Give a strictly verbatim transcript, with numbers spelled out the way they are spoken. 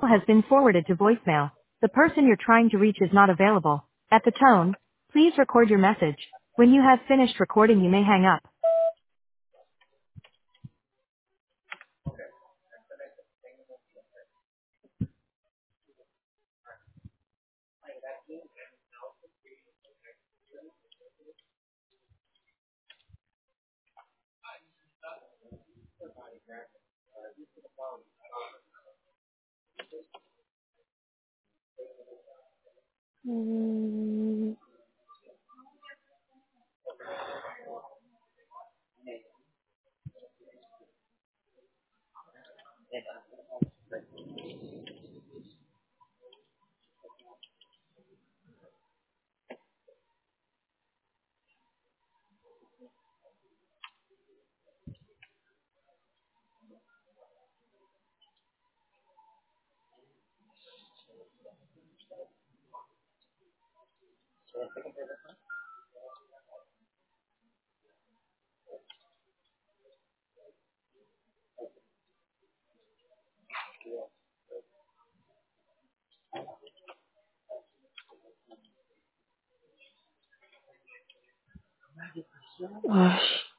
has been forwarded to voicemail. The person you're trying to reach is not available. At the tone, please record your message. When you have finished recording, you may hang up. Mm, Gosh.